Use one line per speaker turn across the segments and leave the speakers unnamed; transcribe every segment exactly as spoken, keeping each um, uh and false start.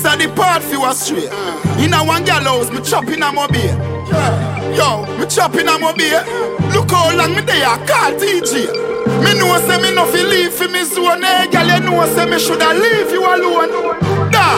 a depart for you straight. In a one gal house, me chop in a mobile. Yo, me chop in a mobile. Look how long me there, call T J. Me know say me no fi leave for me zone. Hey, girl, you know say me shoulda leave you alone. Da.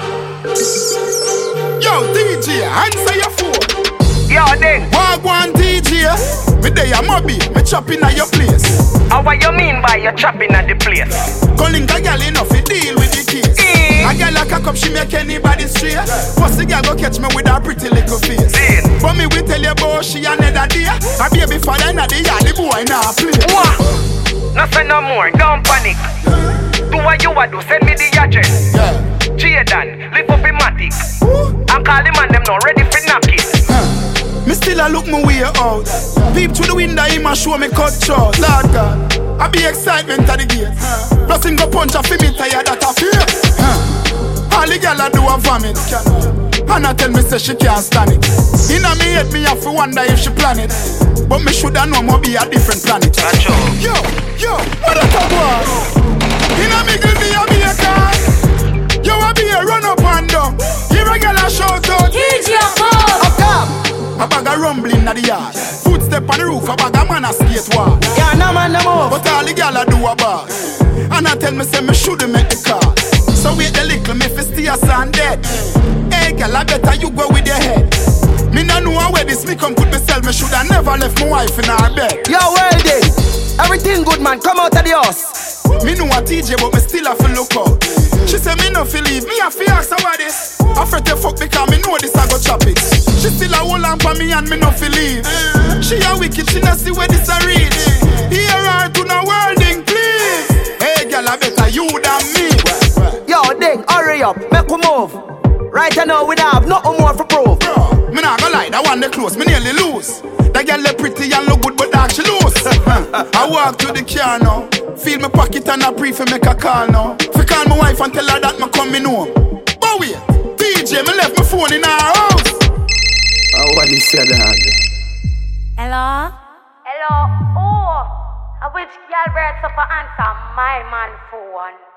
Yo, D J, answer your phone.
Yo, then.
Wagwan D J. Me there, mobby. Me chopping at your place.
How what you mean by you chopping at the place?
Calling a girl enough to deal with the case.
Mm.
A girl a cock up, she make anybody straight. Pussy girl go catch me with her pretty little face.
Mm.
But me we tell you about she another day. A baby father inna the yard, the boy nah play.
What? No say no more, don't panic. Do what you a do, send me the address.
Yeah.
Jaden, live up in Matic. And call him and them not ready for knock it.
Huh. Me still a look my way out. Peep through the window, him a show me cut short. Lord God, I be excitement at the gate. Huh. Plus him go punch a fi me tired that I fear. Huh. All the gyal a do a vomit. And I tell me say she can't stand it. Inna me head me have to wonder if she plan it. But me shoulda know more be a different planet. Yo, yo, what a top was. Inna me give me a be a car. Yo a be a run up and down. Here a gyal a shout out.
D J Bob.
Up top. A bag a rumbling at the yard. Footstep on the roof, a bag a man a skate walk.
Yeah, no man no more.
But all the gyal a do a bar. And I tell me say me shoulda make the car. So wait the little me fi stay a sand dead. Hey girl, I better you go with your head. Me no know where this me come put myself. Me shoulda never left my wife in her bed.
Yo, well day. Everything good man, come out of the house.
Me know a T J but me still have to look out. She say me no fi leave, me a fi ask her what this. I fret to fuck because me know this I go chop it. She still a hold on for me and me no fi leave. She a wicked, she no see where this a reach. Hear her to no wording please. Hey girl, I better you than me.
Yo, ding, hurry up, make we move. Right now we don't have nothing more for proof.
Bro, me nah go lie, that one they close, me nearly lose. That girl they pretty and look good, but dark she lose. I walk to the car now, feel my pocket and I pray for make a call now. Fi call my wife and tell her that me coming home. But wait, D J, me left my phone in her house.
Oh, what he said, dog?
Hello?
Hello, oh, I wish y'all birds up for answer my man phone.